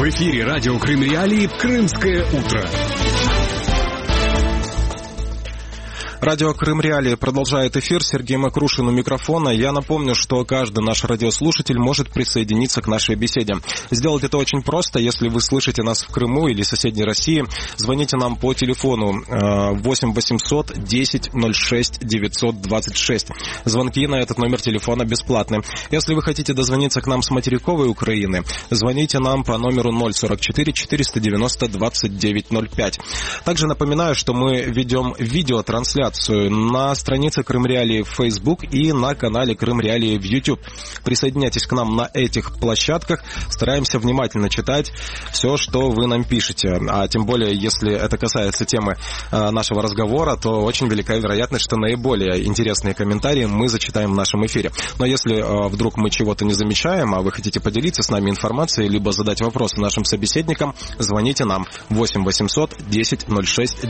эфире радио Крым Реалии «Крымское утро». Радио Крым Реалии продолжает эфир. Сергей Макрушин у микрофона. Я напомню, что каждый наш радиослушатель может присоединиться к нашей беседе. Сделать это очень просто. Если вы слышите нас в Крыму или соседней России, звоните нам по телефону 8 800 10 06 926. Звонки на этот номер телефона бесплатны. Если вы хотите дозвониться к нам с материковой Украины, звоните нам по номеру 044 490 2905. Также напоминаю, что мы ведем видеотрансляцию на странице Крым Реалии в Facebook и на канале Крым Реалии в YouTube. Присоединяйтесь к нам на этих площадках. Стараемся внимательно читать все, что вы нам пишете. А тем более, если это касается темы нашего разговора, то очень велика вероятность, что наиболее интересные комментарии мы зачитаем в нашем эфире. Но если вдруг мы чего-то не замечаем, а вы хотите поделиться с нами информацией, либо задать вопросы нашим собеседникам, звоните нам 8 800 10 06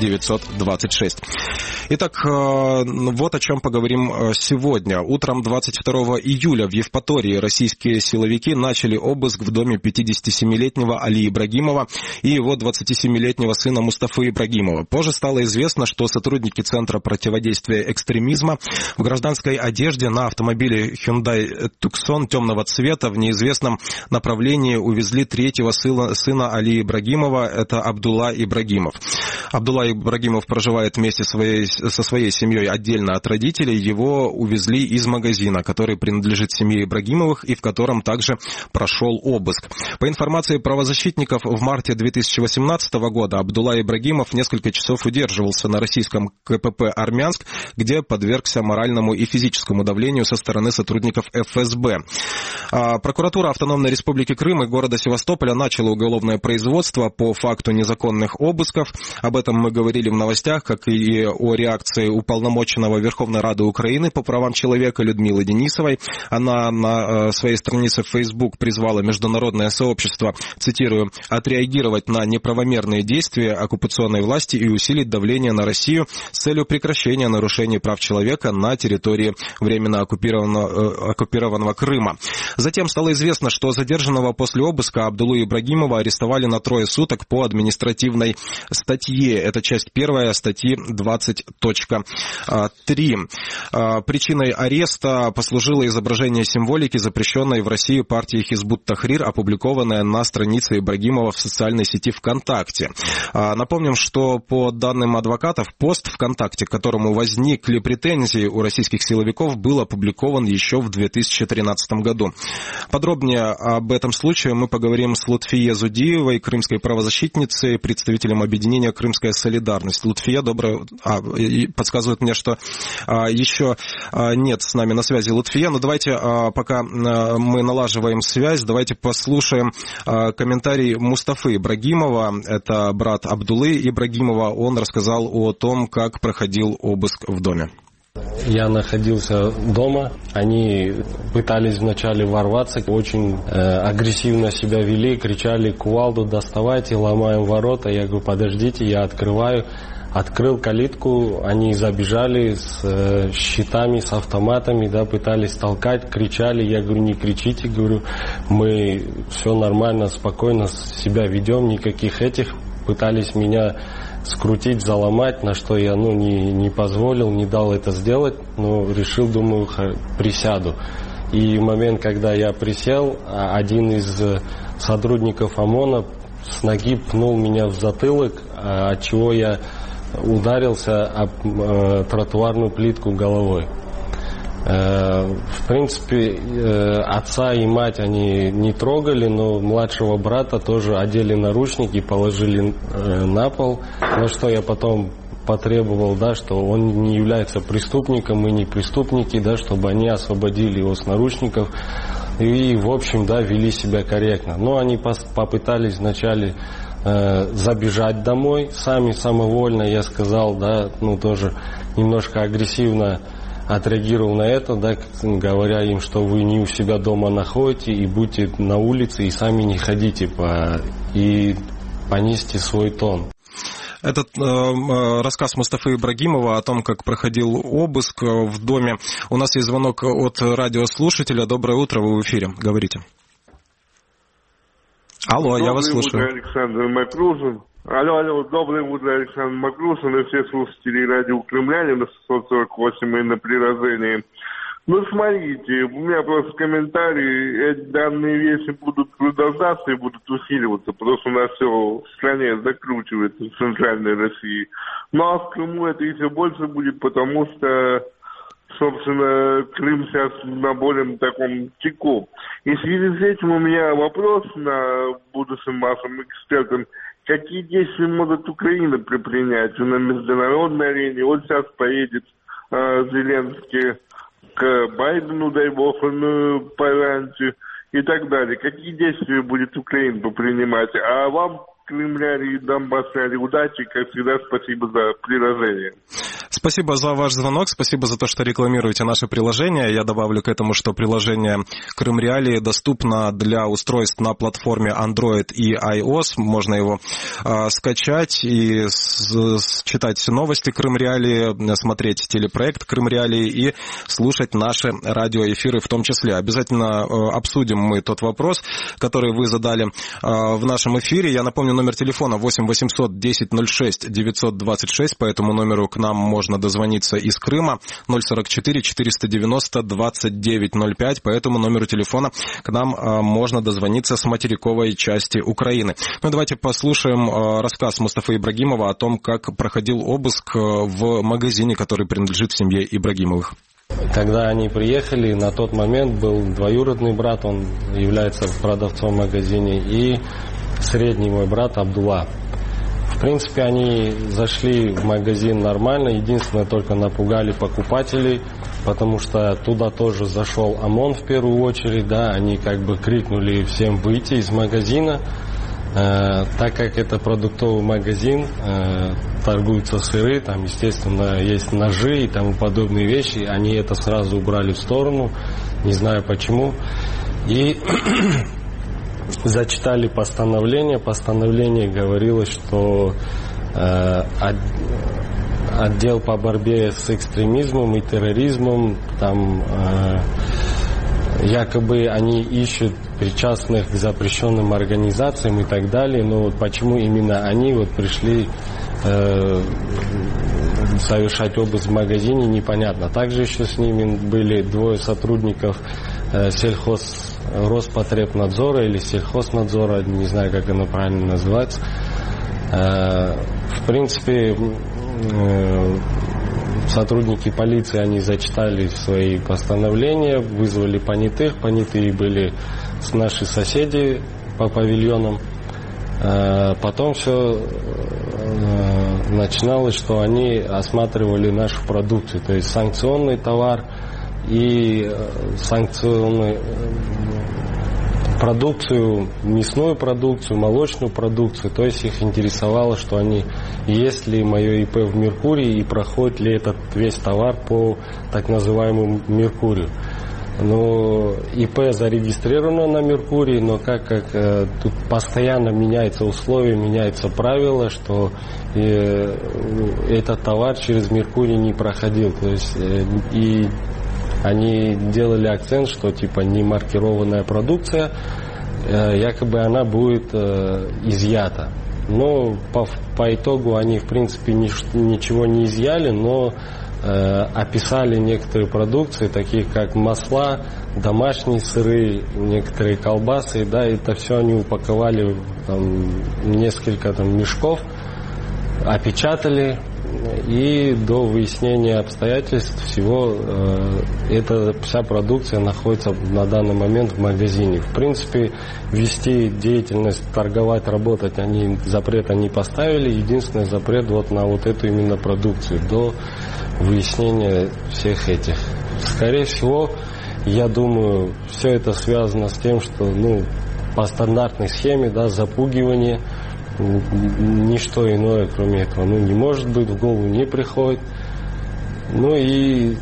926. Итак, вот о чем поговорим сегодня. Утром 22 июля в Евпатории российские силовики начали обыск в доме 57-летнего Али Ибрагимова и его 27-летнего сына Мустафы Ибрагимова. Позже стало известно, что сотрудники Центра противодействия экстремизма в гражданской одежде на автомобиле Hyundai Tucson темного цвета в неизвестном направлении увезли третьего сына Али Ибрагимова, это Абдулла Ибрагимов. Абдулла Ибрагимов проживает вместе со своей семьей отдельно от родителей. Его увезли из магазина, который принадлежит семье Ибрагимовых и в котором также прошел обыск. По информации правозащитников, в марте 2018 года Абдулла Ибрагимов несколько часов удерживался на российском КПП «Армянск», где подвергся моральному и физическому давлению со стороны сотрудников ФСБ. Прокуратура Автономной Республики Крым и города Севастополя начала уголовное производство по факту незаконных обысков. Об этом мы говорили в новостях, как и о реакции уполномоченного Верховной Рады Украины по правам человека Людмилы Денисовой. Она на своей странице в Facebook призвала международное сообщество, цитирую, «отреагировать на неправомерные действия оккупационной власти и усилить давление на Россию с целью прекращения нарушений прав человека на территории временно оккупированного Крыма». Затем стало известно, что задержанного после обыска Абдуллу Ибрагимова арестовали на 3 суток по административной статье. Это часть 1 статьи 20.3. Причиной ареста послужило изображение символики, запрещенной в России партией Хизбут Тахрир, опубликованное на странице Ибрагимова в социальной сети ВКонтакте. Напомним, что по данным адвокатов, пост ВКонтакте, к которому возникли претензии у российских силовиков, был опубликован еще в 2013 году. Подробнее об этом случае мы поговорим с Лутфие Зудиевой, крымской правозащитницей, представителем объединения «Крымская солидарность». Лутфия, доброе... Подсказывают мне, что еще нет с нами на связи Лутфия. Но давайте, пока мы налаживаем связь, давайте послушаем комментарий Мустафы Ибрагимова. Это брат Абдуллы Ибрагимова. Он рассказал о том, как проходил обыск в доме. Я находился дома, они пытались вначале ворваться, очень агрессивно себя вели, кричали: кувалду доставайте, ломаем ворота. Я говорю: подождите, я открываю. Открыл калитку, они забежали с щитами, с автоматами, да, пытались толкать, кричали. Я говорю: не кричите, говорю, мы все нормально, спокойно себя ведем, никаких этих. Пытались меня скрутить, заломать, на что я не позволил, не дал это сделать, но решил, думаю, присяду. И в момент, когда я присел, один из сотрудников ОМОНа с ноги пнул меня в затылок, от чего я ударился об тротуарную плитку головой. В принципе, отца и мать они не трогали, но младшего брата тоже одели наручники и положили на пол. На что я потом потребовал, да, что он не является преступником, мы не преступники, да, чтобы они освободили его с наручников. И, в общем, да, вели себя корректно. Но они попытались вначале забежать домой, сами самовольно, я сказал, да, тоже немножко агрессивно отреагировал на это, да, говоря им, что вы не у себя дома находите и будьте на улице и сами не ходите и понизьте свой тон. Этот рассказ Мустафы Ибрагимова о том, как проходил обыск в доме. У нас есть звонок от радиослушателя. Доброе утро, вы в эфире. Говорите. Алло, я вас слушаю. Доброе утро, Александр Макрушин. Алло, доброе утро, Александр Макрушин и все слушатели радио Кремляне на 648 и на приложении. Ну, смотрите, у меня просто комментарии, данные вещи будут продолжаться и будут усиливаться, потому что у нас все в стране закручивается в центральной России. Ну, а в Крыму это еще больше будет, потому что, собственно, Крым сейчас на более таком тику. И в связи с этим у меня вопрос на будущим вашим экспертам. Какие действия может Украина предпринять на международной арене? Вот сейчас поедет Зеленский к Байдену, дай бог, пораньше и так далее. Какие действия будет Украина предпринимать? А вам, кремляне и донбассяне, удачи, как всегда, спасибо за приложение. Спасибо за ваш звонок, спасибо за то, что рекламируете наше приложение. Я добавлю к этому, что приложение Крым Реалии доступно для устройств на платформе Android и iOS. Можно его скачать и читать новости Крым Реалии, смотреть телепроект Крым Реалии и слушать наши радиоэфиры в том числе. Обязательно обсудим мы тот вопрос, который вы задали в нашем эфире. Я напомню, номер телефона 8 800 10 06 926. По этому номеру к нам можно дозвониться из Крыма. 044 490 2905. По этому номеру телефона к нам можно дозвониться с материковой части Украины. Ну, давайте послушаем рассказ Мустафы Ибрагимова о том, как проходил обыск в магазине, который принадлежит семье Ибрагимовых. Когда они приехали, на тот момент был двоюродный брат, он является продавцом в магазине, и средний мой брат Абдулла. В принципе, они зашли в магазин нормально, единственное, только напугали покупателей, потому что туда тоже зашел ОМОН в первую очередь, да, они как бы крикнули всем выйти из магазина, так как это продуктовый магазин, торгуются сыры, там, естественно, есть ножи и тому подобные вещи, они это сразу убрали в сторону, не знаю почему, и зачитали постановление. Постановление говорило, что отдел по борьбе с экстремизмом и терроризмом, там якобы они ищут причастных к запрещенным организациям и так далее, но вот почему именно они вот пришли совершать обыск в магазине, непонятно. Также еще с ними были двое сотрудников Роспотребнадзора или сельхознадзора, не знаю, как оно правильно называется. В принципе, сотрудники полиции, они зачитали свои постановления, вызвали понятых. Понятые были наши соседи по павильонам. Потом все начиналось, что они осматривали нашу продукцию, то есть санкционный товар и санкционную продукцию, мясную продукцию, молочную продукцию. То есть их интересовало, что они, есть ли мое ИП в Меркурии и проходит ли этот весь товар по так называемому Меркурию. Но ИП зарегистрировано на Меркурии, но как тут постоянно меняются условия, меняются правила, что этот товар через Меркурий не проходил. То есть и они делали акцент, что типа не маркированная продукция, якобы она будет изъята. Но по итогу они в принципе ничего не изъяли, но описали некоторые продукции, такие как масла, домашние сыры, некоторые колбасы, да, это все они упаковали в несколько мешков, опечатали, и до выяснения обстоятельств всего эта вся продукция находится на данный момент в магазине. В принципе, вести деятельность, торговать, работать запрета не поставили. Единственный запрет вот на вот эту именно продукцию до выяснения всех этих. Скорее всего, я думаю, все это связано с тем, что по стандартной схеме, да, запугивание, ничто иное, кроме этого, не может быть, в голову не приходит. И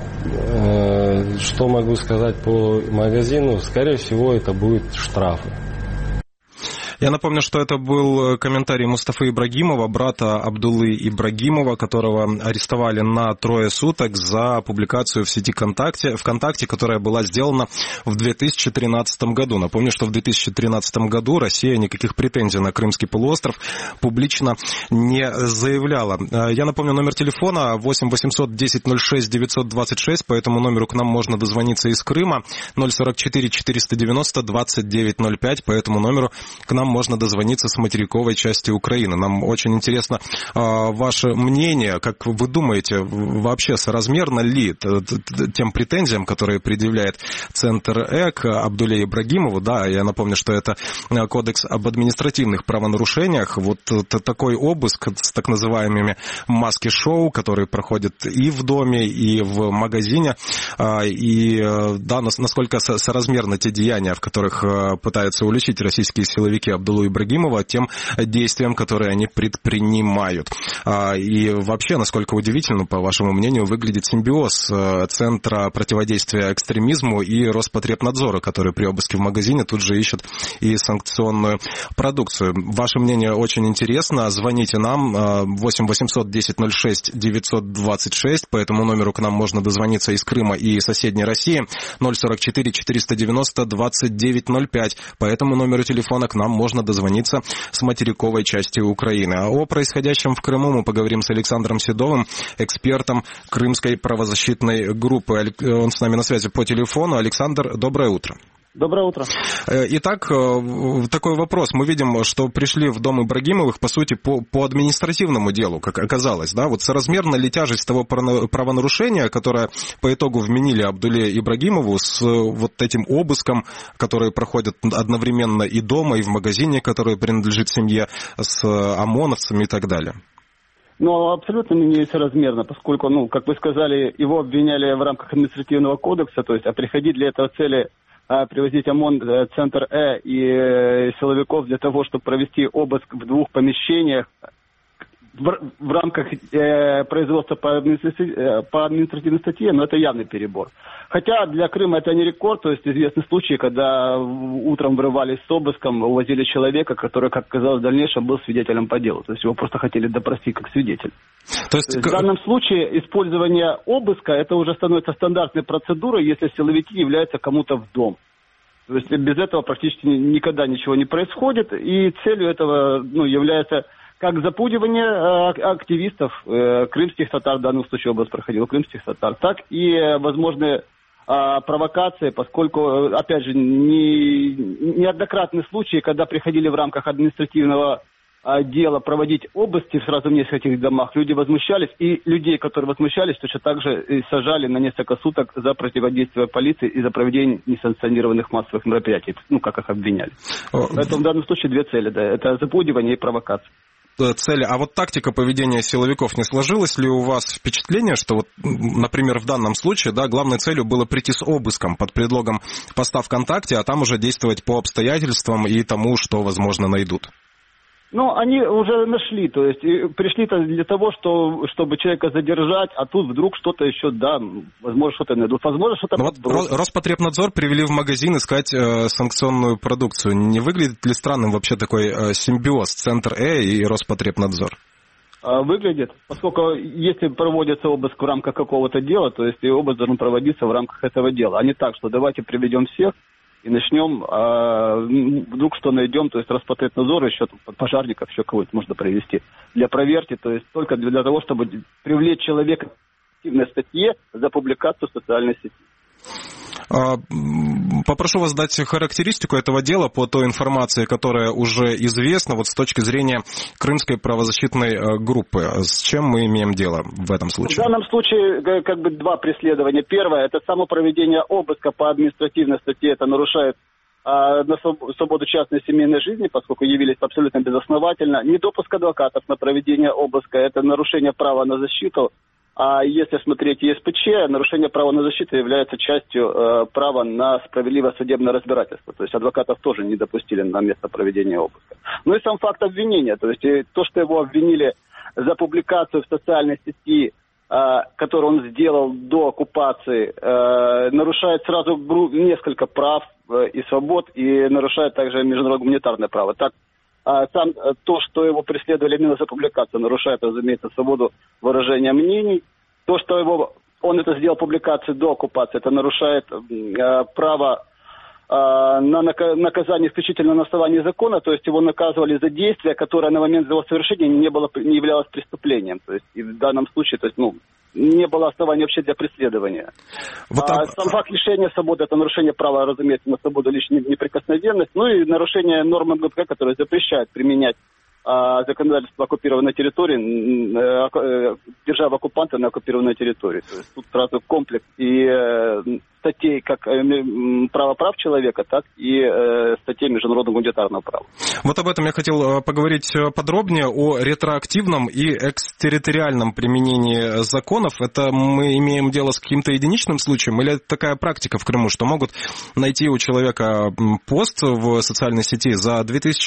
что могу сказать по магазину? Скорее всего, это будут штрафы. Я напомню, что это был комментарий Мустафы Ибрагимова, брата Абдуллы Ибрагимова, которого арестовали на 3 суток за публикацию в сети ВКонтакте, которая была сделана в 2013 году. Напомню, что в 2013 году Россия никаких претензий на Крымский полуостров публично не заявляла. Я напомню, номер телефона 8 800 10 06 926, по этому номеру к нам можно дозвониться из Крыма, 044 490 2905, по этому номеру к нам можно дозвониться с материковой части Украины. Нам очень интересно ваше мнение. Как вы думаете, вообще соразмерно ли тем претензиям, которые предъявляет Центр Э к Абдулле Ибрагимову? Да, я напомню, что это кодекс об административных правонарушениях. Вот такой обыск с так называемыми маски-шоу, которые проходят и в доме, и в магазине. И да, насколько соразмерны те деяния, в которых пытаются уличить российские силовики Абдуллу Ибрагимова, тем действиям, которые они предпринимают. И вообще, насколько удивительно, по вашему мнению, выглядит симбиоз Центра противодействия экстремизму и Роспотребнадзора, который при обыске в магазине тут же ищет и санкционную продукцию. Ваше мнение очень интересно. Звоните нам 8 800 10 06 926. По этому номеру к нам можно дозвониться из Крыма и соседней России. 044 490 2905. По этому номеру телефона к нам можно дозвониться с материковой части Украины. А о происходящем в Крыму мы поговорим с Александром Седовым, экспертом Крымской правозащитной группы. Он с нами на связи по телефону. Александр, доброе утро. Доброе утро. Итак, такой вопрос. Мы видим, что пришли в дом Ибрагимовых, по сути, по административному делу, как оказалось. Да? Вот соразмерна ли тяжесть того правонарушения, которое по итогу вменили Абдулле Ибрагимову с вот этим обыском, который проходит одновременно и дома, и в магазине, который принадлежит семье, с ОМОНовцами и так далее? Ну, абсолютно не соразмерно, поскольку, как вы сказали, его обвиняли в рамках административного кодекса, то есть, приходить для этого цели привозить ОМОН, Центр Э и силовиков для того, чтобы провести обыск в 2 помещениях в рамках производства по административной статье, но это явный перебор. Хотя для Крыма это не рекорд, то есть известны случаи, когда утром врывались с обыском, увозили человека, который, как оказалось в дальнейшем, был свидетелем по делу. То есть его просто хотели допросить как свидетель. То есть в данном случае использование обыска, это уже становится стандартной процедурой, если силовики являются кому-то в дом. То есть без этого практически никогда ничего не происходит, и целью этого является как запугивание активистов крымских татар, в данном случае обыск проходил крымских татар, так и возможные провокации, поскольку, опять же, неоднократные случаи, когда приходили в рамках административного дела проводить обыски сразу в нескольких домах, люди возмущались, и людей, которые возмущались, точно так же сажали на несколько суток за противодействие полиции и за проведение несанкционированных массовых мероприятий, как их обвиняли. Поэтому в данном случае 2 цели, да, это запугивание и провокация. Цели. А вот тактика поведения силовиков, не сложилось ли у вас впечатление, что, вот, например, в данном случае, да, главной целью было прийти с обыском под предлогом поста ВКонтакте, а там уже действовать по обстоятельствам и тому, что, возможно, найдут? Они уже нашли, то есть пришли-то для того, чтобы человека задержать, а тут вдруг что-то еще, да, возможно, что-то найдут, возможно, что-то подбросят. Роспотребнадзор привели в магазин искать санкционную продукцию. Не выглядит ли странным вообще такой симбиоз Центр Э и Роспотребнадзор? Выглядит, поскольку если проводится обыск в рамках какого-то дела, то есть и обыск должен проводиться в рамках этого дела, а не так, что давайте приведем всех и начнем, вдруг что найдем, то есть Роспотребнадзор, еще пожарников, еще кого-то можно привести для проверки, то есть только для того, чтобы привлечь человека к активной статье за публикацию в социальной сети. Попрошу вас дать характеристику этого дела по той информации, которая уже известна, вот с точки зрения Крымской правозащитной группы. С чем мы имеем дело в этом случае? В данном случае 2 преследования. Первое, это само проведение обыска по административной статье, это нарушает на свободу частной семейной жизни, поскольку явились абсолютно безосновательно. Недопуск адвокатов на проведение обыска, это нарушение права на защиту. А если смотреть ЕСПЧ, нарушение права на защиту является частью права на справедливое судебное разбирательство. То есть адвокатов тоже не допустили на место проведения обыска. Ну и сам факт обвинения. То есть то, что его обвинили за публикацию в социальной сети который он сделал до оккупации, нарушает сразу несколько прав и свобод, и нарушает также международное гуманитарное право. Так, сам то, что его преследовали именно за публикацию, нарушает, разумеется, свободу выражения мнений. То, что он это сделал публикацию до оккупации, это нарушает право на наказание исключительно на основании закона, то есть его наказывали за действие, которое на момент его совершения не являлось преступлением. То есть и в данном случае, то есть, не было оснований вообще для преследования. Сам факт лишения свободы – это нарушение права, разумеется, на свободу личной неприкосновенность, и нарушение норм МГП, которые запрещают применять законодательство оккупированной территории, державы-оккупанта на оккупированной территории. То есть тут сразу комплекс и статей как право прав человека, так и статей международного гуманитарного права. Вот об этом я хотел поговорить подробнее, о ретроактивном и экстерриториальном применении законов. Это мы имеем дело с каким-то единичным случаем, или это такая практика в Крыму, что могут найти у человека пост в социальной сети за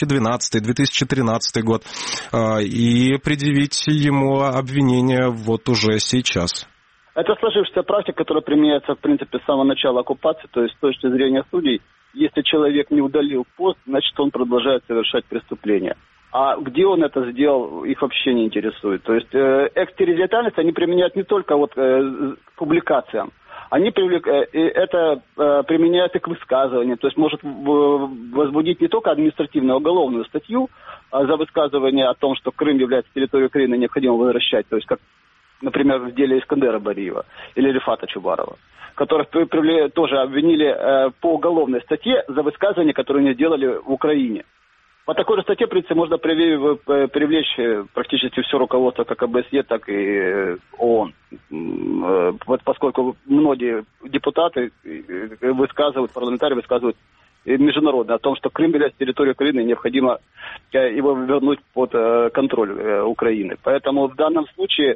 2012-2013 год и предъявить ему обвинение вот уже сейчас? Это сложившаяся практика, которая применяется, в принципе, с самого начала оккупации, то есть с точки зрения судей. Если человек не удалил пост, значит, он продолжает совершать преступление. А где он это сделал, их вообще не интересует. То есть экстерриториальность они применяют не только к публикациям. Они это применяют и к высказываниям. То есть может возбудить не только административную, а уголовную статью за высказывание о том, что Крым является территорией Украины, необходимо возвращать. То есть как, например, в деле Искандера Бариева или Рифата Чубарова, которых тоже обвинили по уголовной статье за высказывания, которые они сделали в Украине. По такой же статье, в принципе, можно привлечь практически все руководство как ОБСЕ, так и ООН. Вот поскольку многие депутаты высказывают, парламентарии высказывают международно о том, что Крым является территорией Украины, и необходимо его вернуть под контроль Украины. Поэтому в данном случае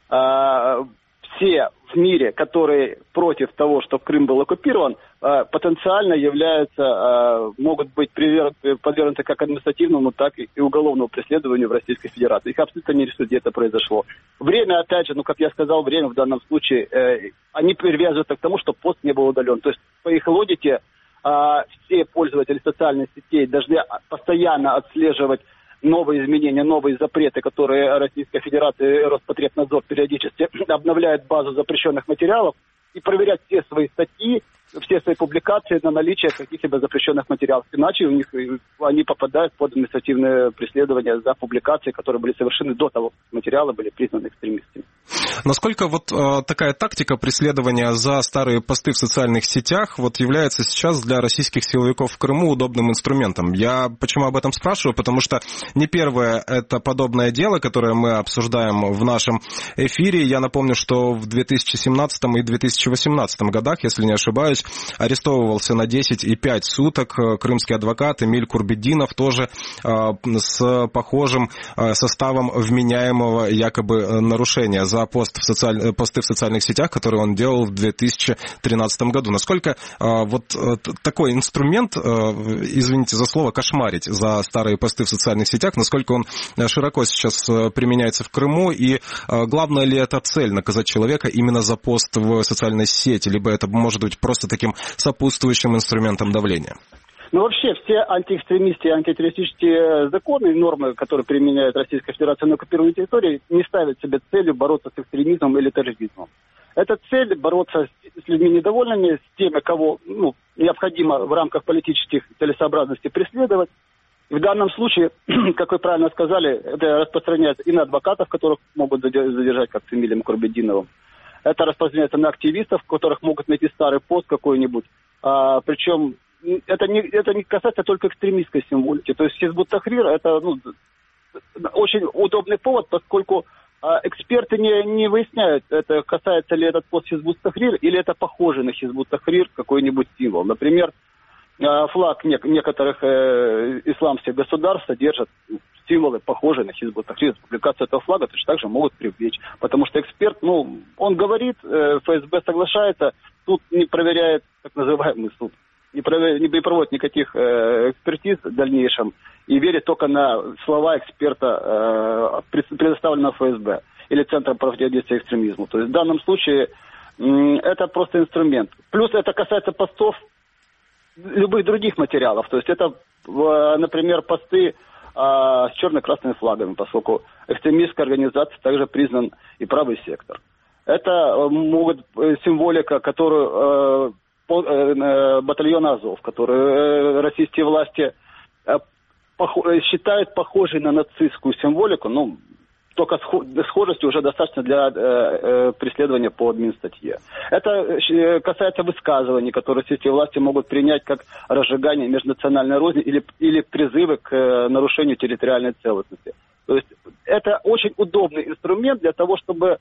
все в мире, которые против того, что Крым был оккупирован, потенциально могут быть подвергнуты как административному, так и уголовному преследованию в Российской Федерации. Их абсолютно не интересует, где это произошло. Время, опять же, как я сказал, время в данном случае, они привязываются к тому, что пост не был удален. То есть, по их логике, все пользователи социальных сетей должны постоянно отслеживать новые изменения, новые запреты, которые Российская Федерация и Роспотребнадзор периодически обновляют базу запрещенных материалов, и проверять все свои статьи, все свои публикации на наличие каких-либо запрещенных материалов. Иначе они попадают под административное преследование за публикации, которые были совершены до того, как материалы были признаны экстремистскими. Насколько такая тактика преследования за старые посты в социальных сетях является сейчас для российских силовиков в Крыму удобным инструментом? Я почему об этом спрашиваю? Потому что не первое это подобное дело, которое мы обсуждаем в нашем эфире. Я напомню, что в 2017 и 2018 годах, если не ошибаюсь, арестовывался на 10 и 5 суток крымский адвокат Эмиль Курбетдинов, тоже с похожим составом вменяемого якобы нарушения за посты в социальных сетях, которые он делал в 2013 году. Насколько такой инструмент, извините за слово, кошмарить за старые посты в социальных сетях, насколько он широко сейчас применяется в Крыму, и главное ли это цель наказать человека именно за пост в социальной сети, либо это может быть просто таким сопутствующим инструментом давления? Вообще все антиэкстремистские, антитеррористические законы и нормы, которые применяет Российская Федерация на оккупированной территории, не ставят себе целью бороться с экстремизмом или терроризмом. Это цель бороться с людьми недовольными, с теми, кого необходимо в рамках политических целесообразностей преследовать. В данном случае, как вы правильно сказали, это распространяется и на адвокатов, которых могут задержать, как с Эмилием Курбетдиновым. Это распространяется на активистов, которых могут найти старый пост какой-нибудь. Причем это не касается только экстремистской символики. То есть Хизбут Тахрир это очень удобный повод, поскольку эксперты не выясняют, это касается ли этот пост Хизбут Тахрир или это похоже на Хизбут Тахрир какой-нибудь символ. Например, флаг некоторых исламских государств содержит символы, похожие на Хизбут Тахрир. Публикацию этого флага точно так же могут привлечь. Потому что эксперт, он говорит, ФСБ соглашается, суд не проверяет, так называемый суд, не проводит никаких экспертиз в дальнейшем и верит только на слова эксперта, предоставленного ФСБ. или Центром противодействия экстремизму. То есть в данном случае это просто инструмент. Плюс это касается постов любых других материалов. То есть это, например, посты с черно-красными флагами, поскольку экстремистская организация также признан и правый сектор. Это могут символика, которую батальона Азов, который российские власти считают похожей на нацистскую символику, ну, только схожести уже достаточно для преследования по админстатье. Это касается высказываний, которые российские власти могут принять как разжигание межнациональной розни или призывы к нарушению территориальной целостности. То есть это очень удобный инструмент для того, чтобы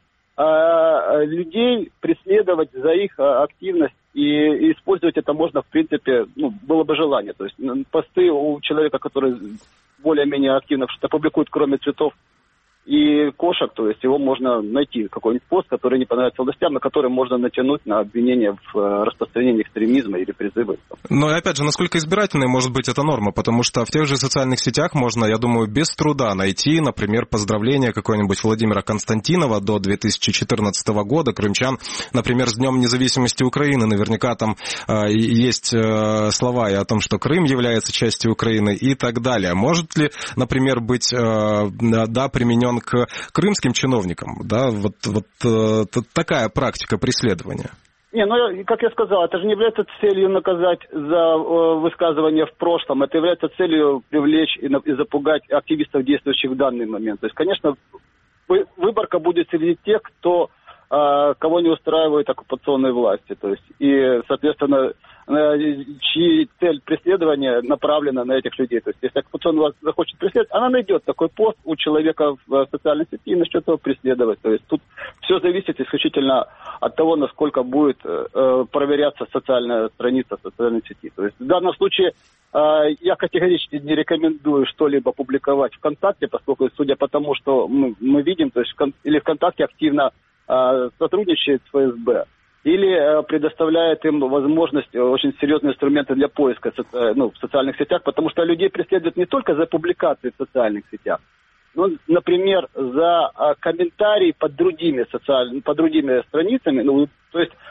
людей преследовать за их активность, и использовать это можно, в принципе, ну, было бы желание. То есть посты у человека, который более-менее активно что-то публикует, кроме цветов и кошек, то есть его можно найти, какой-нибудь пост, который не понравится властям, на который можно натянуть на обвинение в распространении экстремизма или призывы. Но опять же, насколько избирательной может быть эта норма? Потому что в тех же социальных сетях можно, я думаю, без труда найти, например, поздравление какое-нибудь Владимира Константинова до 2014 года, крымчан, например, с Днем независимости Украины. Наверняка там есть слова и о том, что Крым является частью Украины и так далее. Может ли, например, быть, применен к крымским чиновникам, да, вот такая практика преследования? Не, ну, как я сказал, это же не является целью наказать за высказывание в прошлом, это является целью привлечь и запугать активистов, действующих в данный момент. То есть, конечно, выборка будет среди тех, кого не устраивают оккупационные власти, то есть, и, соответственно, чьи цель преследования направлена на этих людей. То есть, если оккупационная власть захочет преследовать, она найдет такой пост у человека в социальной сети и начнет его преследовать. То есть, тут все зависит исключительно от того, насколько будет проверяться социальная страница социальной сети. То есть, в данном случае я категорически не рекомендую что-либо публиковать ВКонтакте, поскольку, судя по тому, что мы видим, то есть, или ВКонтакте активно сотрудничает с ФСБ, или предоставляет им возможность, очень серьезные инструменты для поиска в социальных сетях, потому что людей преследуют не только за публикации в социальных сетях, но, например, за комментарии под другими страницами. Ну, то есть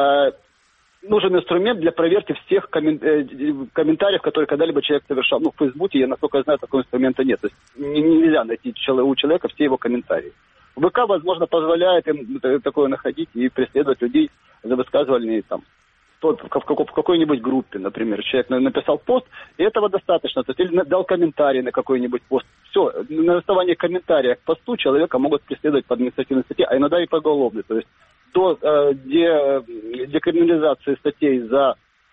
нужен инструмент для проверки всех комментариев, которые когда-либо человек совершал. Ну, в Фейсбуке, я насколько знаю, такого инструмента нет. То есть нельзя найти у человека все его комментарии. ВК, возможно, позволяет им такое находить и преследовать людей за высказывание там, в какой-нибудь группе, например. Человек написал пост, и этого достаточно. То есть, или дал комментарий на какой-нибудь пост. Все, на основании комментария к посту человека могут преследовать по административной статье, а иногда и по уголовной. То есть до декриминализации статей за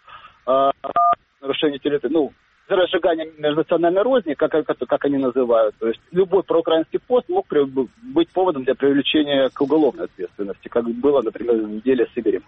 нарушение территории, за разжигание межнациональной розни, как они называют. То есть любой проукраинский пост мог быть поводом для привлечения к уголовной ответственности, как было, например, в деле с Игорем.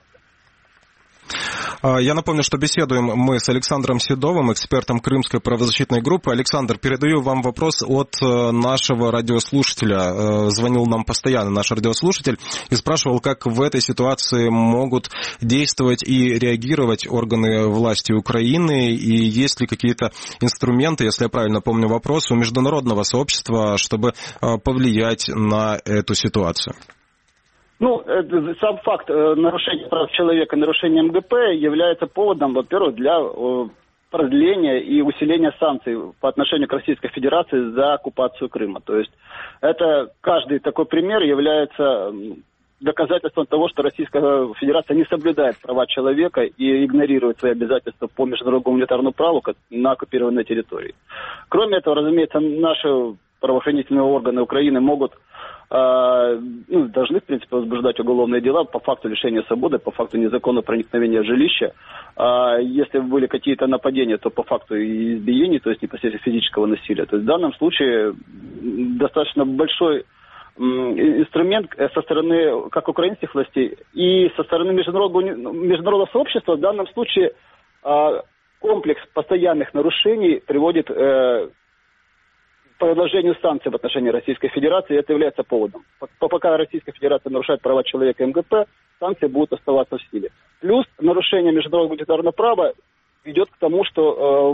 Я напомню, что беседуем мы с Александром Седовым, экспертом Крымской правозащитной группы. Александр, передаю вам вопрос от нашего радиослушателя. Звонил нам постоянно наш радиослушатель и спрашивал, как в этой ситуации могут действовать и реагировать органы власти Украины, и есть ли какие-то инструменты, если я правильно помню вопрос, у международного сообщества, чтобы повлиять на эту ситуацию. Сам факт нарушения прав человека, нарушения МГП является поводом, во-первых, для продления и усиления санкций по отношению к Российской Федерации за оккупацию Крыма. То есть каждый такой пример является доказательством того, что Российская Федерация не соблюдает права человека и игнорирует свои обязательства по международному гуманитарному праву на оккупированной территории. Кроме этого, разумеется, наши правоохранительные органы Украины должны, в принципе, возбуждать уголовные дела по факту лишения свободы, по факту незаконного проникновения в жилище. Если были какие-то нападения, то по факту избиений, то есть непосредственно физического насилия. То есть в данном случае достаточно большой инструмент со стороны как украинских властей и со стороны международного сообщества. В данном случае комплекс постоянных нарушений приводит к продолжению санкций в отношении Российской Федерации, это является поводом. Пока Российская Федерация нарушает права человека и МГП, санкции будут оставаться в силе. Плюс нарушение международного гуманитарного права ведет к тому, что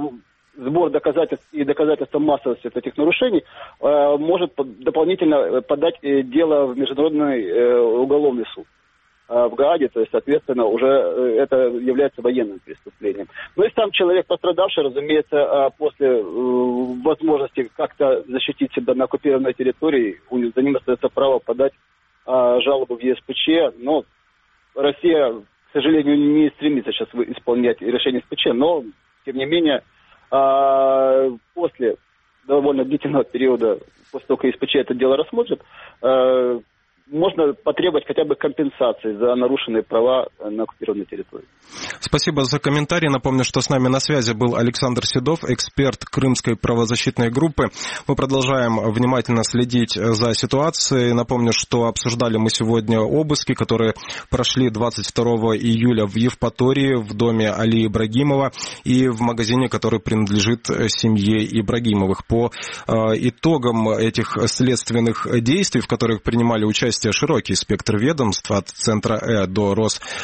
сбор доказательств и доказательства массовости этих нарушений, может дополнительно подать дело в Международный уголовный суд в Гааге, то есть, соответственно, уже это является военным преступлением. Но и сам человек пострадавший, разумеется, после возможности как-то защитить себя на оккупированной территории, за ним остается право подать жалобу в ЕСПЧ, но Россия, к сожалению, не стремится сейчас исполнять решение СПЧ, но, тем не менее, после довольно длительного периода, после того, как ЕСПЧ это дело рассмотрит, можно потребовать хотя бы компенсации за нарушенные права на оккупированной территории. Спасибо за комментарий. Напомню, что с нами на связи был Александр Седов, эксперт Крымской правозащитной группы. Мы продолжаем внимательно следить за ситуацией. Напомню, что обсуждали мы сегодня обыски, которые прошли 22 июля в Евпатории, в доме Али Ибрагимова и в магазине, который принадлежит семье Ибрагимовых. По итогам этих следственных действий, в которых принимали участие широкий спектр ведомств, от Центра до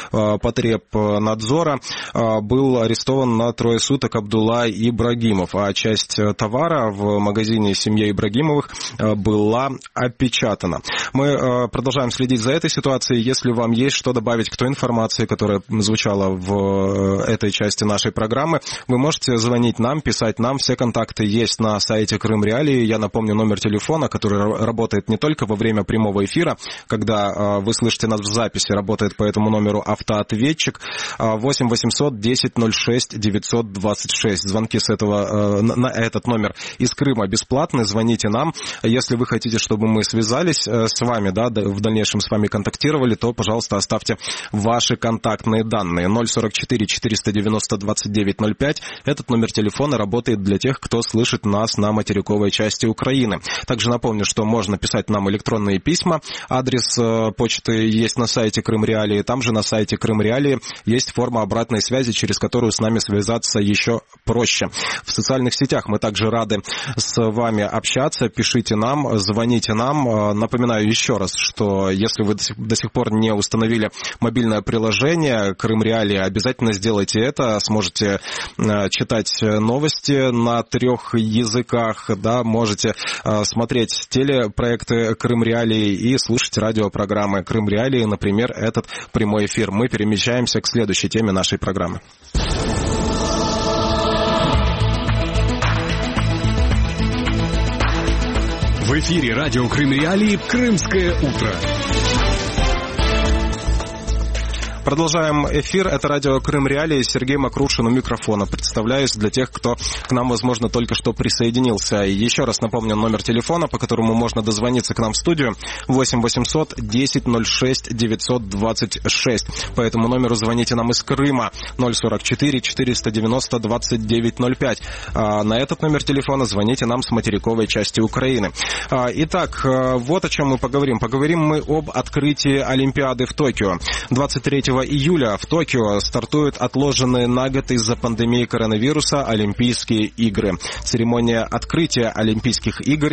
Роспотребнадзора, был арестован на 3 суток Абдулла Ибрагимов, а часть товара в магазине семьи Ибрагимовых была опечатана. Мы продолжаем следить за этой ситуацией. Если вам есть что добавить к той информации, которая звучала в этой части нашей программы, вы можете звонить нам, писать нам. Все контакты есть на сайте Крым Реалии. Я напомню номер телефона, который работает не только во время прямого эфира, когда вы слышите нас в записи, работает по этому номеру автоответчик 8 800 10 06 926. Звонки с этого, на этот номер из Крыма бесплатны. Звоните нам. Если вы хотите, чтобы мы связались с вами, да, в дальнейшем с вами контактировали, то, пожалуйста, оставьте ваши контактные данные. 044 490 2905. Этот номер телефона работает для тех, кто слышит нас на материковой части Украины. Также напомню, что можно писать нам электронные письма. Адрес почты есть на сайте Крым Реалии. Там же на сайте Крым Реалии есть форма обратной связи, через которую с нами связаться еще проще. В социальных сетях мы также рады с вами общаться. Пишите нам, звоните нам. Напоминаю еще раз, что если вы до сих пор не установили мобильное приложение Крым Реалии, обязательно сделайте это. Сможете читать новости на 3 языках, да, можете смотреть телепроекты Крым Реалии и слушать радиопрограммы Крым Реалии, например, этот прямой эфир. Мы перемещаемся к следующей теме нашей программы. В эфире радио Крым Реалии «Крымское утро». Продолжаем эфир. Это радио Крым Реалии. Сергей Макрушин у микрофона. Представляюсь для тех, кто к нам, возможно, только что присоединился. И еще раз напомню номер телефона, по которому можно дозвониться к нам в студию. 8 800 10 06 926. По этому номеру звоните нам из Крыма. 044 490 2905. На этот номер телефона звоните нам с материковой части Украины. Итак, вот о чем мы поговорим. Поговорим мы об открытии Олимпиады в Токио. 23 июля в Токио стартуют отложенные на год из-за пандемии коронавируса Олимпийские игры. Церемония открытия Олимпийских игр,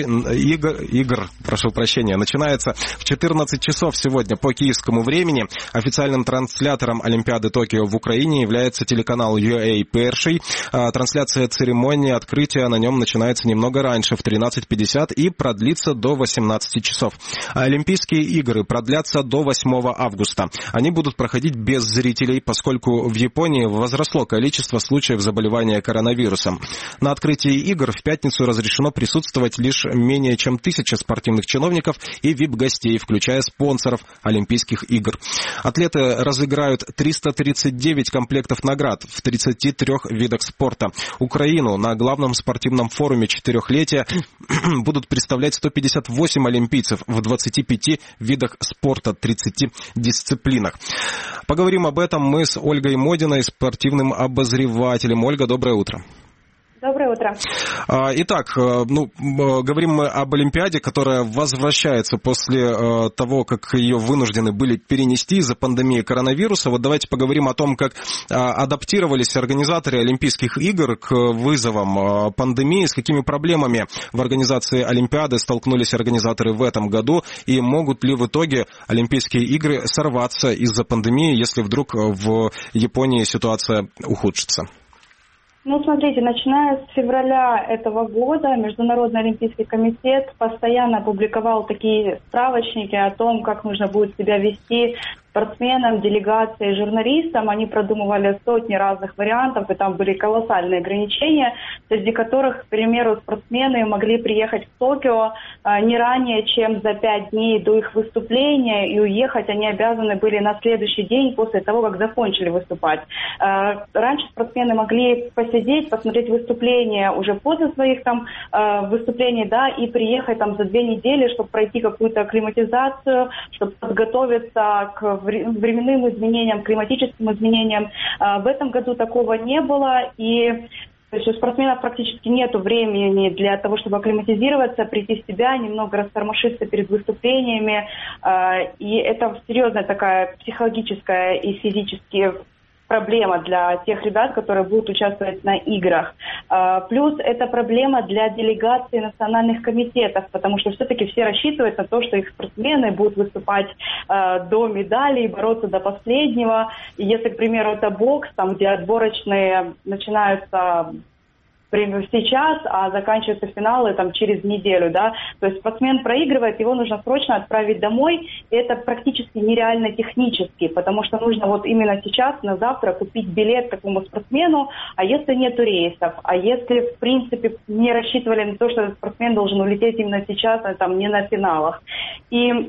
начинается в 14 часов сегодня по киевскому времени. Официальным транслятором Олимпиады Токио в Украине является телеканал UA Перший. Трансляция церемонии открытия на нем начинается немного раньше, в 13:50, и продлится до 18 часов. Олимпийские игры продлятся до 8 августа. Они будут проходить без зрителей, поскольку в Японии возросло количество случаев заболевания коронавирусом. На открытии игр в пятницу разрешено присутствовать лишь менее чем 1000 спортивных чиновников и вип-гостей, включая спонсоров Олимпийских игр. Атлеты разыграют 339 комплектов наград в 33 видах спорта. Украину на главном спортивном форуме четырехлетия будут представлять 158 олимпийцев в 25 видах спорта, 30 дисциплинах. Поговорим об этом мы с Ольгой Модиной, спортивным обозревателем. Ольга, доброе утро. Доброе утро. Итак, говорим мы об Олимпиаде, которая возвращается после того, как ее вынуждены были перенести из-за пандемии коронавируса. Вот давайте поговорим о том, как адаптировались организаторы Олимпийских игр к вызовам пандемии, с какими проблемами в организации Олимпиады столкнулись организаторы в этом году, и могут ли в итоге Олимпийские игры сорваться из-за пандемии, если вдруг в Японии ситуация ухудшится. Ну, смотрите, начиная с февраля этого года Международный олимпийский комитет постоянно публиковал такие справочники о том, как нужно будет себя вести спортсменам, делегации, журналистам. Они продумывали сотни разных вариантов, и там были колоссальные ограничения, среди которых, к примеру, спортсмены могли приехать в Токио не ранее, чем за 5 дней до их выступления, и уехать они обязаны были на следующий день после того, как закончили выступать. Раньше спортсмены могли посидеть, посмотреть выступления уже после своих там выступлений, да, и приехать там за 2 недели, чтобы пройти какую-то акклиматизацию, чтобы подготовиться к временным изменениям, климатическим изменениям. В этом году такого не было, и то есть у спортсменов практически нет времени для того, чтобы акклиматизироваться, прийти в себя, немного растормошиться перед выступлениями. И это серьезная такая психологическая и физическая проблема для тех ребят, которые будут участвовать на играх. Плюс это проблема для делегаций национальных комитетов, потому что все-таки все рассчитывают на то, что их спортсмены будут выступать до медалей, бороться до последнего. И если, к примеру, это бокс, там, где отборочные начинаются сейчас, а заканчиваются финалы там через неделю, да, то есть спортсмен проигрывает, его нужно срочно отправить домой, и это практически нереально технически, потому что нужно вот именно сейчас, на завтра купить билет такому спортсмену, а если нету рейсов, а если, в принципе, не рассчитывали на то, что этот спортсмен должен улететь именно сейчас, а там не на финалах. И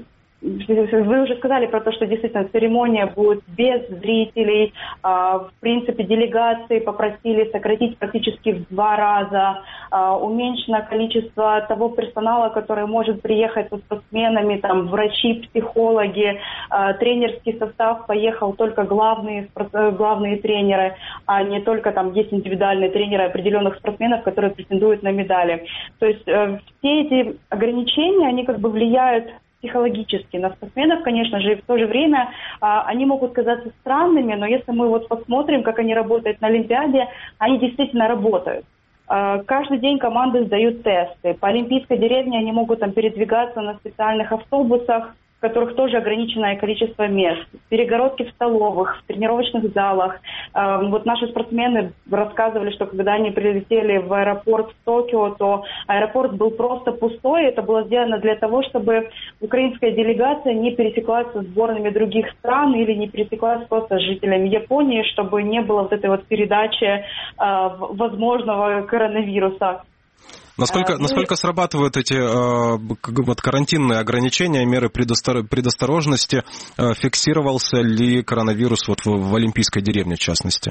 вы уже сказали про то, что действительно церемония будет без зрителей. В принципе, делегации попросили сократить практически в 2 раза. Уменьшено количество того персонала, который может приехать со спортсменами, там, врачи, психологи. Тренерский состав поехал только главные тренеры, а не только там есть индивидуальные тренеры определенных спортсменов, которые претендуют на медали. То есть все эти ограничения, они как бы влияют психологически на спортсменов, конечно же, и в то же время они могут казаться странными, но если мы вот посмотрим, как они работают на Олимпиаде, они действительно работают. Каждый день команды сдают тесты. По Олимпийской деревне они могут там передвигаться на специальных автобусах, в которых тоже ограниченное количество мест. Перегородки в столовых, в тренировочных залах. Вот наши спортсмены рассказывали, что когда они прилетели в аэропорт в Токио, то аэропорт был просто пустой. Это было сделано для того, чтобы украинская делегация не пересеклась со сборными других стран или не пересеклась просто с жителями Японии, чтобы не было вот этой вот передачи возможного коронавируса. Насколько срабатывают эти вот карантинные ограничения, меры предосторожности? Фиксировался ли коронавирус вот в Олимпийской деревне, в частности?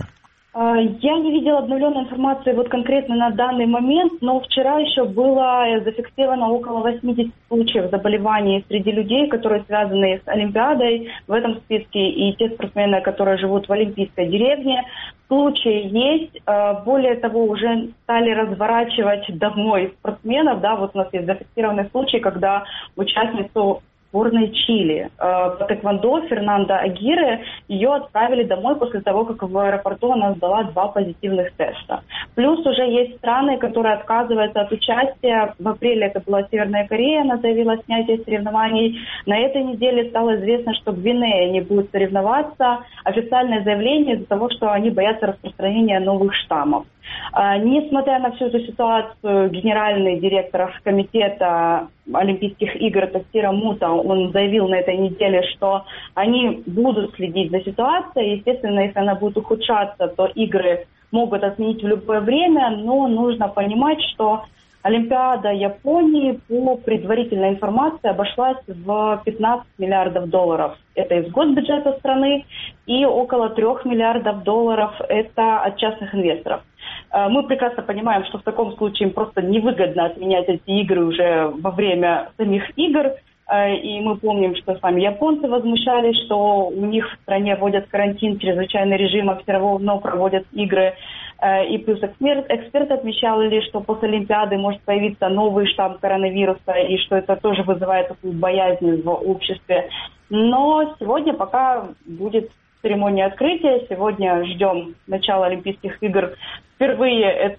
Я не видела обновленной информации вот конкретно на данный момент, но вчера еще было зафиксировано около 80 случаев заболеваний среди людей, которые связаны с Олимпиадой. В этом списке и те спортсмены, которые живут в Олимпийской деревне. Случаи есть. Более того, уже стали разворачивать домой спортсменов. Да, вот у нас есть зафиксированный случай, когда участницу сборной Чили по тэквондо Фернандо Агире, ее отправили домой после того, как в аэропорту она сдала 2 позитивных теста. Плюс уже есть страны, которые отказываются от участия. В апреле это была Северная Корея, она заявила о снятии соревнований. На этой неделе стало известно, что Гвинея не будет соревноваться. Официальное заявление из-за того, что они боятся распространения новых штаммов. Несмотря на всю эту ситуацию, генеральный директор комитета Олимпийских игр Тосиро Муто, он заявил на этой неделе, что они будут следить за ситуацией. Естественно, если она будет ухудшаться, то игры могут отменить в любое время, но нужно понимать, что Олимпиада Японии по предварительной информации обошлась в 15 миллиардов долларов. Это из госбюджета страны, и около 3 миллиардов долларов это от частных инвесторов. Мы прекрасно понимаем, что в таком случае им просто невыгодно отменять эти игры уже во время самих игр. И мы помним, что сами японцы возмущались, что у них в стране вводят карантин, чрезвычайный режим, а все равно проводят игры. И плюс эксперты отмечали, что после Олимпиады может появиться новый штамм коронавируса, и что это тоже вызывает такую боязнь в обществе. Но сегодня пока будет церемония открытия. Сегодня ждем начала Олимпийских игр. Впервые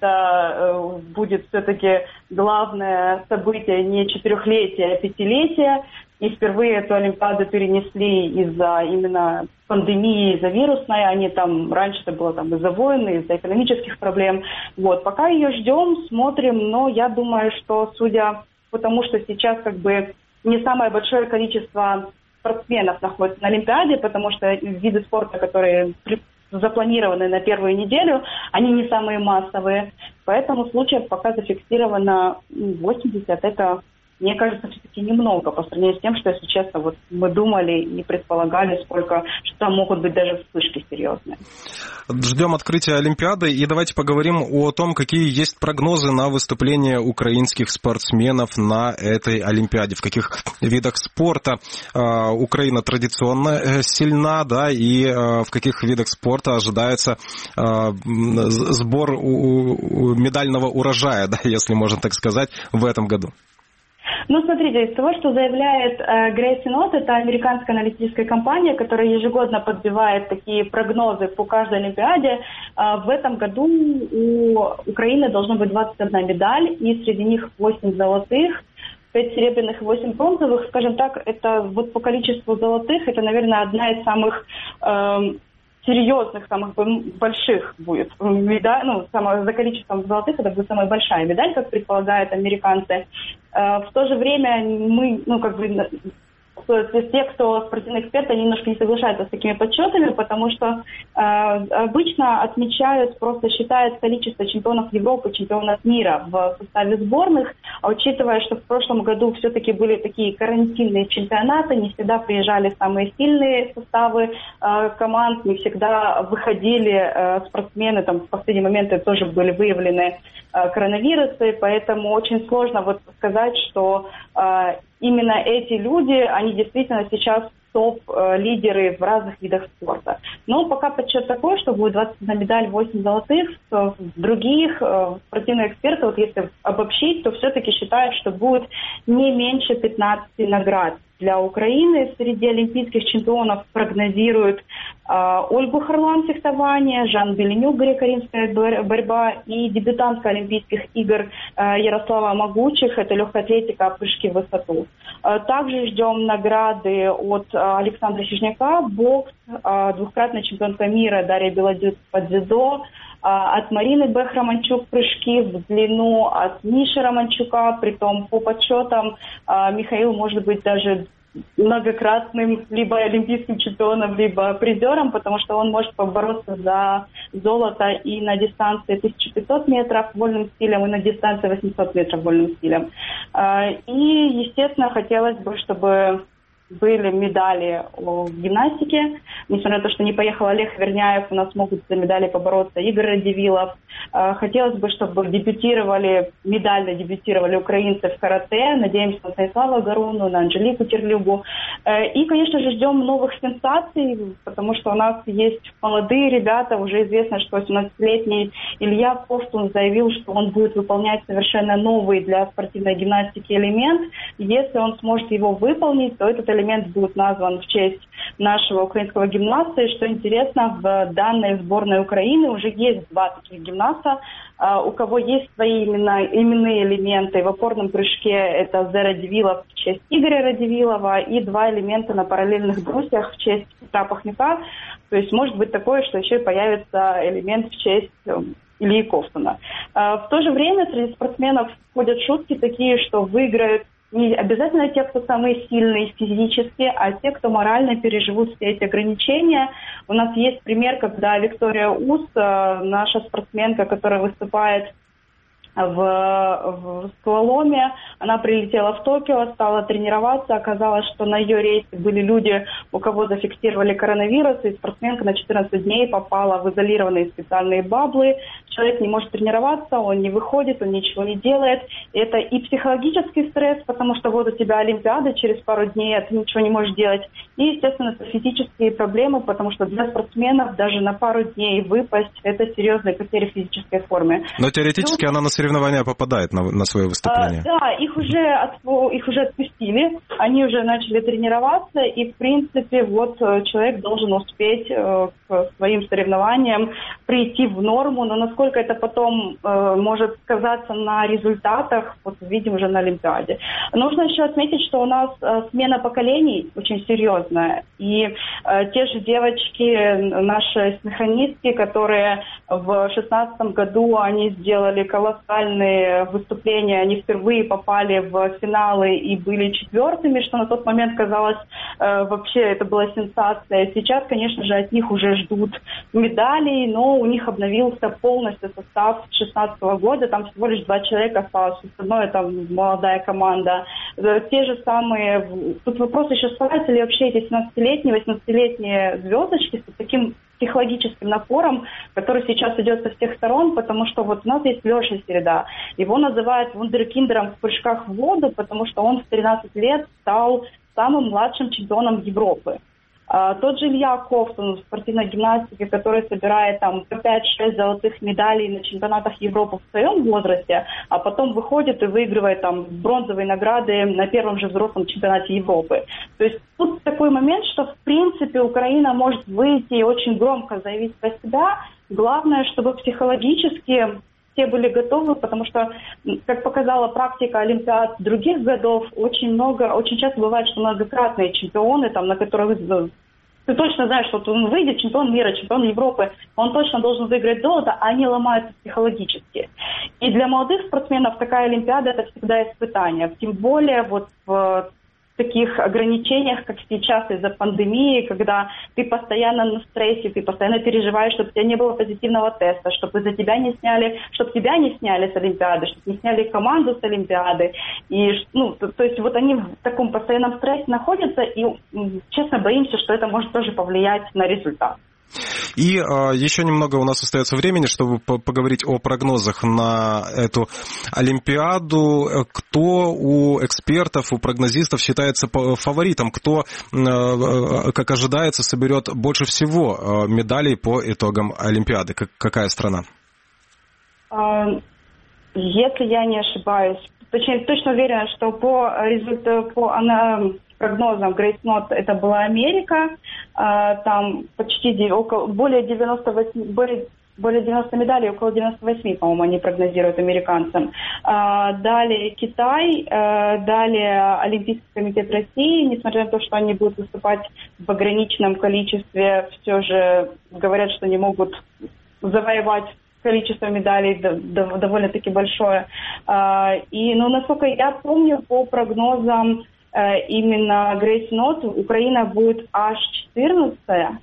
это будет все-таки главное событие не 4-летие, а 5-летие. И впервые эту Олимпиаду перенесли из-за именно пандемии, из-за вирусной. Они там, раньше это было там из-за войн, из-за экономических проблем. Вот, пока ее ждем, смотрим, но я думаю, что судя по тому, что сейчас как бы не самое большое количество спортсменов находится на Олимпиаде, потому что виды спорта, которые запланированы на первую неделю, они не самые массовые. Поэтому случаев пока зафиксировано 80. Это, мне кажется, все-таки немного по сравнению с тем, что, если честно, вот мы думали и предполагали, что там могут быть даже вспышки серьезные. Ждем открытия Олимпиады, и давайте поговорим о том, какие есть прогнозы на выступления украинских спортсменов на этой Олимпиаде, в каких видах спорта Украина традиционно сильна, да, и в каких видах спорта ожидается сбор медального урожая, да, если можно так сказать, в этом году. Ну, смотрите, из того, что заявляет Gracie Knott, это американская аналитическая компания, которая ежегодно подбивает такие прогнозы по каждой Олимпиаде. В этом году у Украины должно быть 21 медаль, и среди них 8 золотых, 5 серебряных и 8 бронзовых. Скажем так, это вот по количеству золотых, это, наверное, одна из самых серьезных, самых больших будет медаль, за количеством золотых это будет самая большая медаль, как предполагают американцы. В то же время мы, те, кто спортивные эксперты, они немножко не соглашаются с такими подсчетами, потому что обычно отмечают, просто считают количество чемпионов Европы, чемпионов мира в составе сборных, а учитывая, что в прошлом году все-таки были такие карантинные чемпионаты, не всегда приезжали самые сильные составы команд, не всегда выходили спортсмены, там в последний момент тоже были выявлены коронавирусы, поэтому очень сложно сказать, что именно эти люди, они действительно сейчас топ-лидеры в разных видах спорта. Но пока подсчет такой, что будет 21 медаль, 8 золотых, то других спортивных экспертов, если обобщить, то все-таки считают, что будет не меньше 15 наград. Для Украины среди олимпийских чемпионов прогнозируют Ольгу Харлан фехтование, Жан Беленюк греко-римская борьба и дебютантка Олимпийских игр Ярослава Могучих, это легкая атлетика, прыжки в высоту. Также ждем награды от Александра Хижняка, бокс, двукратная чемпионка мира Дарья Белодюд по дзюдо, от Марины Бэх-Романчук прыжки в длину, от Миши Романчука, притом по подсчетам Михаил может быть даже многократным либо олимпийским чемпионом, либо призером, потому что он может побороться за золото и на дистанции 1500 метров вольным стилем, и на дистанции 800 метров вольным стилем. И, естественно, хотелось бы, чтобы были медали в гимнастике. Несмотря на то, что не поехал Олег Верняев, у нас могут за медали побороться Игорь Радивилов. Хотелось бы, чтобы медально дебютировали украинцы в карате. Надеемся на Станислава Гаруну, на Анжелику Терлюгу. И, конечно же, ждем новых сенсаций, потому что у нас есть молодые ребята. Уже известно, что 18-летний Илья Ковтун заявил, что он будет выполнять совершенно новый для спортивной гимнастики элемент. Если он сможет его выполнить, то этот элемент будет назван в честь нашего украинского гимнаста. И что интересно, в данной сборной Украины уже есть 2 таких гимнаста, у кого есть свои именные элементы. В опорном прыжке это Зе Радивилов в честь Игоря Радивилова и 2 элемента на параллельных брусьях в честь Петра Пахнюка. То есть может быть такое, что еще и появится элемент в честь Ильи Ковтуна. В то же время среди спортсменов ходят шутки такие, что выиграют не обязательно те, кто самые сильные физически, а те, кто морально переживут все эти ограничения. У нас есть пример, когда Виктория Ус, наша спортсменка, которая выступает в слаломе, она прилетела в Токио, стала тренироваться, оказалось, что на ее рейсе были люди, у кого зафиксировали коронавирус, и спортсменка на 14 дней попала в изолированные специальные баблы. Человек не может тренироваться, он не выходит, он ничего не делает. Это и психологический стресс, потому что вот у тебя Олимпиада, через пару дней ты ничего не можешь делать. И, естественно, это физические проблемы, потому что для спортсменов даже на пару дней выпасть – это серьезные потери в физической форме. Но теоретически она на соревнованиях соревнования попадает на свое выступление? Да, их уже отпустили, они уже начали тренироваться, и, в принципе, вот человек должен успеть к своим соревнованиям прийти в норму, но насколько это потом может сказаться на результатах, вот видим уже на Олимпиаде. Нужно еще отметить, что у нас смена поколений очень серьезная, и те же девочки, наши синхронистки, которые в 2016 году они сделали колоссальные выступления, они впервые попали в финалы и были четвертыми, что на тот момент казалось вообще это была сенсация. Сейчас, конечно же, от них уже ждут медалей, но у них обновился полностью состав с 2016 года, там всего лишь 2 человека осталось, остальное там молодая команда. Те же самые, тут вопрос еще, справятся ли вообще эти 17-летние, 18-летние звездочки с таким психологическим напором, который сейчас идет со всех сторон, потому что вот у нас есть Леша Середа. Его называют вундеркиндером в прыжках в воду, потому что он в 13 лет стал самым младшим чемпионом Европы. Тот же Илья Ковтун в спортивной гимнастике, который собирает там 5-6 золотых медалей на чемпионатах Европы в своем возрасте, а потом выходит и выигрывает там бронзовые награды на первом же взрослом чемпионате Европы. То есть тут такой момент, что в принципе Украина может выйти и очень громко заявить про себя. Главное, чтобы психологически все были готовы, потому что, как показала практика Олимпиад других годов, очень часто бывает, что многократные чемпионы, там, на которых ты точно знаешь, что он выйдет, чемпион мира, чемпион Европы, он точно должен выиграть золото, а они ломаются психологически. И для молодых спортсменов такая Олимпиада – это всегда испытание. Тем более вот в таких ограничениях, как сейчас из-за пандемии, когда ты постоянно на стрессе, ты постоянно переживаешь, чтобы у тебя не было позитивного теста, чтобы тебя не сняли с Олимпиады, чтобы не сняли команду с Олимпиады. И, то есть вот они в таком постоянном стрессе находятся, и, честно, боимся, что это может тоже повлиять на результат. И еще немного у нас остается времени, чтобы поговорить о прогнозах на эту Олимпиаду. Кто у экспертов, у прогнозистов считается фаворитом? Кто, как ожидается, соберет больше всего медалей по итогам Олимпиады? Какая страна? Если я не ошибаюсь, точно уверена, что по прогнозам Grace Note это была Америка, там почти более 90 медалей, около 98, по-моему, они прогнозируют американцам. Далее Китай, далее Олимпийский комитет России, несмотря на то, что они будут выступать в ограниченном количестве, все же говорят, что не могут завоевать количество медалей довольно-таки большое. И, насколько я помню, по прогнозам именно Grace Note Украина будет аж 14-я,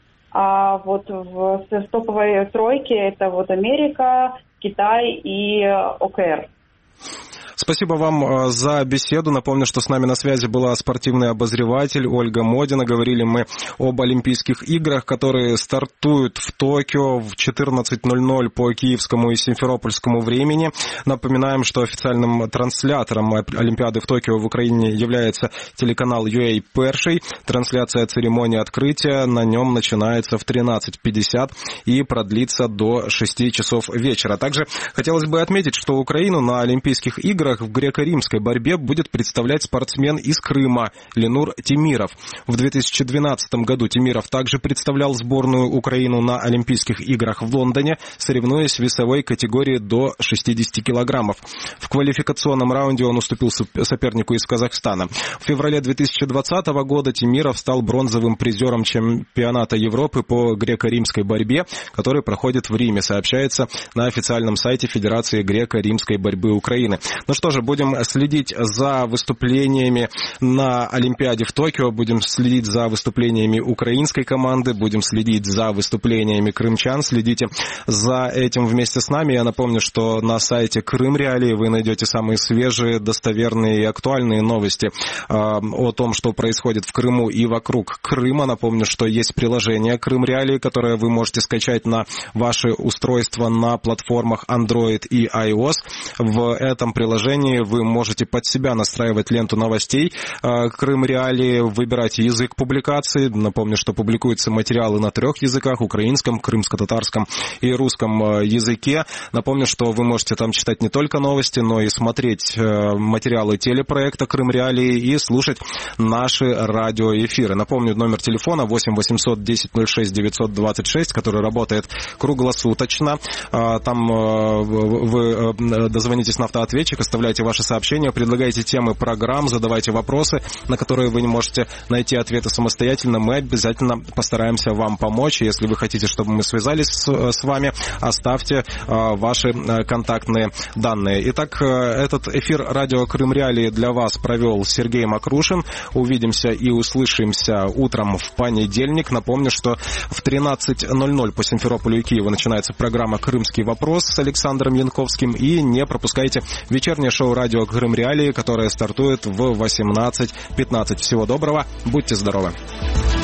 а вот в топовой тройке это вот Америка, Китай и ОКР. Спасибо вам за беседу. Напомню, что с нами на связи была спортивный обозреватель Ольга Модина. Говорили мы об Олимпийских играх, которые стартуют в Токио в 14:00 по киевскому и симферопольскому времени. Напоминаем, что официальным транслятором Олимпиады в Токио в Украине является телеканал UA Перший. Трансляция церемонии открытия на нем начинается в 13:50 и продлится до 6 часов вечера. Также хотелось бы отметить, что Украину на Олимпийских играх в греко-римской борьбе будет представлять спортсмен из Крыма Ленур Темиров. В 2012 году Темиров также представлял сборную Украину на Олимпийских играх в Лондоне, соревнуясь в весовой категории до 60 килограммов. В квалификационном раунде он уступил сопернику из Казахстана. В феврале 2020 года Темиров стал бронзовым призером чемпионата Европы по греко-римской борьбе, который проходит в Риме, сообщается на официальном сайте Федерации греко-римской борьбы Украины. Ну что же, будем следить за выступлениями на Олимпиаде в Токио, будем следить за выступлениями украинской команды, будем следить за выступлениями крымчан, следите за этим вместе с нами. Я напомню, что на сайте Крым Реалии вы найдете самые свежие, достоверные и актуальные новости о том, что происходит в Крыму и вокруг Крыма. Напомню, что есть приложение Крым Реалии, которое вы можете скачать на ваши устройства на платформах Android и iOS. В этом приложении приложении вы можете под себя настраивать ленту новостей Крым Реалии, выбирать язык публикации. Напомню, что публикуются материалы на 3 языках: украинском, крымско-татарском и русском языке. Напомню, что вы можете там читать не только новости, но и смотреть материалы телепроекта Крым Реалии и слушать наши радиоэфиры. Напомню, номер телефона 8 800 10 06 926, который работает круглосуточно. Там вы дозвонитесь на автоответчик, оставляйте ваши сообщения, предлагайте темы программ, задавайте вопросы, на которые вы не можете найти ответы самостоятельно. Мы обязательно постараемся вам помочь. Если вы хотите, чтобы мы связались с вами, оставьте ваши контактные данные. Итак, этот эфир радио Крым Реалии для вас провел Сергей Макрушин. Увидимся и услышимся утром в понедельник. Напомню, что в 13:00 по Симферополю и Киеву начинается программа «Крымский вопрос» с Александром Янковским. И не пропускайте вечернее шоу радио Крым Реалии, которое стартует в 18:15. Всего доброго, будьте здоровы.